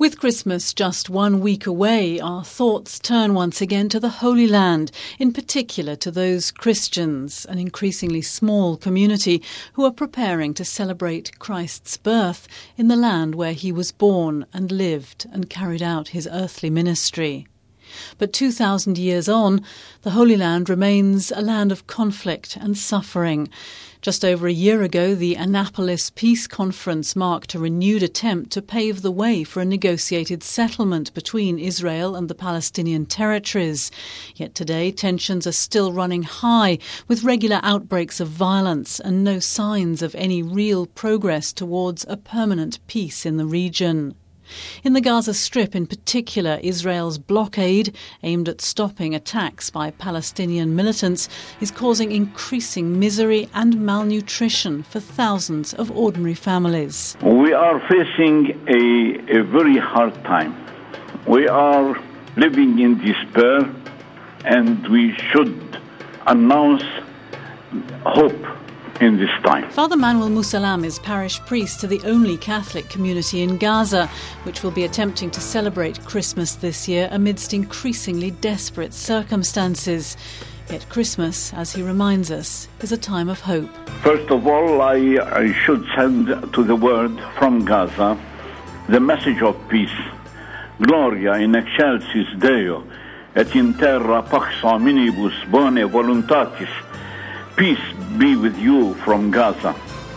With Christmas just 1 week away, our thoughts turn once again to the Holy Land, in particular to those Christians, an increasingly small community, who are preparing to celebrate Christ's birth in the land where he was born and lived and carried out his earthly ministry. But 2,000 years on, the Holy Land remains a land of conflict and suffering. Just over a year ago, the Annapolis Peace Conference marked a renewed attempt to pave the way for a negotiated settlement between Israel and the Palestinian territories. Yet today, tensions are still running high, with regular outbreaks of violence and no signs of any real progress towards a permanent peace in the region. In the Gaza Strip in particular, Israel's blockade, aimed at stopping attacks by Palestinian militants, is causing increasing misery and malnutrition for thousands of ordinary families. We are facing a very hard time. We are living in despair, and we should announce hope in this time. Father Manuel Musalam is parish priest to the only Catholic community in Gaza, which will be attempting to celebrate Christmas this year amidst increasingly desperate circumstances. Yet Christmas, as he reminds us, is a time of hope. First of all, I should send to the world from Gaza the message of peace. Gloria in excelsis Deo, et in terra pax hominibus bone voluntatis. Peace be with you from Gaza.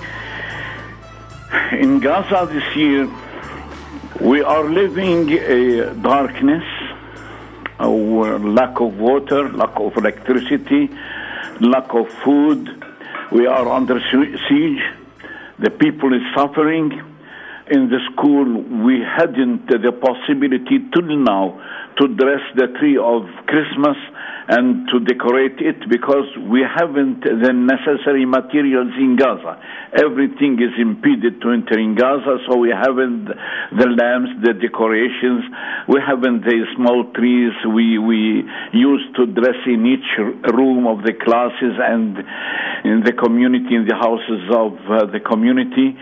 In Gaza this year, we are living a darkness, a lack of water, lack of electricity, lack of food. We are under siege. The people is suffering. In the school, we hadn't the possibility till now to dress the tree of Christmas and to decorate it because we haven't the necessary materials in Gaza. Everything is impeded to enter in Gaza, so we haven't the lamps, the decorations, we haven't the small trees we used to dress in each room of the classes and in the community, in the houses of the community.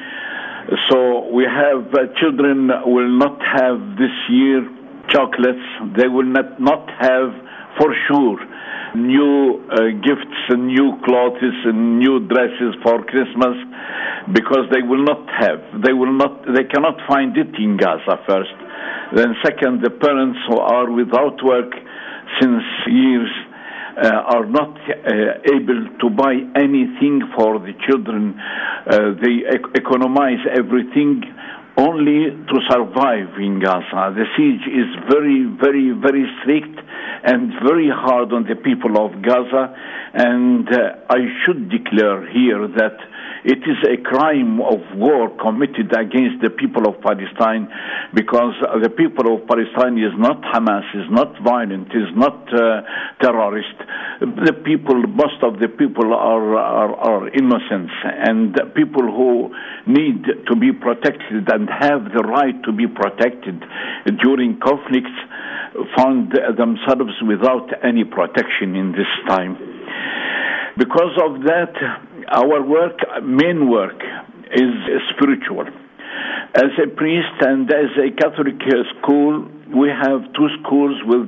So we have children will not have this year chocolates. They will not have, for sure, new gifts and new clothes and new dresses for Christmas because they will not have. They cannot find it in Gaza first. Then second, the parents who are without work since years are not able to buy anything for the children. They economize everything only to survive in Gaza. The siege is very, very, very strict and very hard on the people of Gaza. And I should declare here that it is a crime of war committed against the people of Palestine because the people of Palestine is not Hamas, is not violent, is not terrorist. The people, most of the people are innocent and people who need to be protected and have the right to be protected during conflicts found themselves without any protection in this time. Because of that, our main work is spiritual. As a priest and as a Catholic school, we have two schools with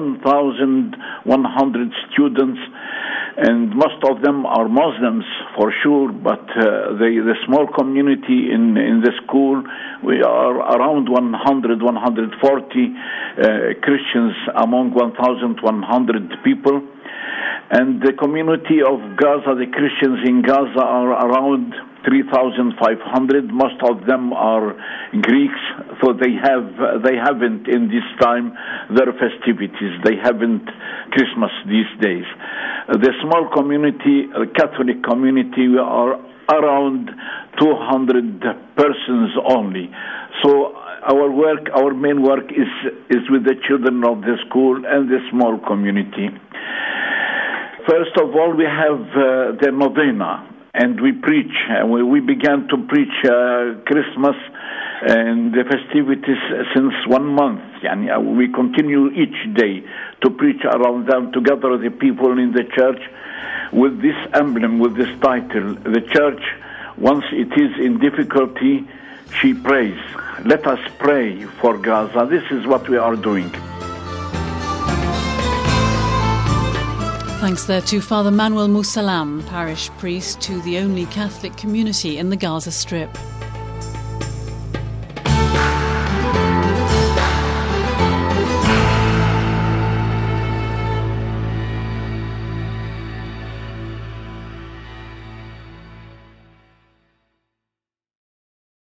1,100 students, and most of them are Muslims for sure, but the small community in the school, we are around 100, 140 Christians among 1,100 people. And the community of Gaza, the Christians in Gaza are around 3,500. Most of them are Greeks, so they haven't in this time their festivities. They haven't Christmas these days. The small community, Catholic community, we are around 200 persons only. So our main work is with the children of the school and the small community. First of all, we have the novena, and we preach. We began to preach Christmas and the festivities since 1 month. We continue each day to preach around them, to gather the people in the church with this emblem, with this title. The church, once it is in difficulty, she prays. Let us pray for Gaza. This is what we are doing. Thanks there to Father Manuel Musalam, parish priest to the only Catholic community in the Gaza Strip.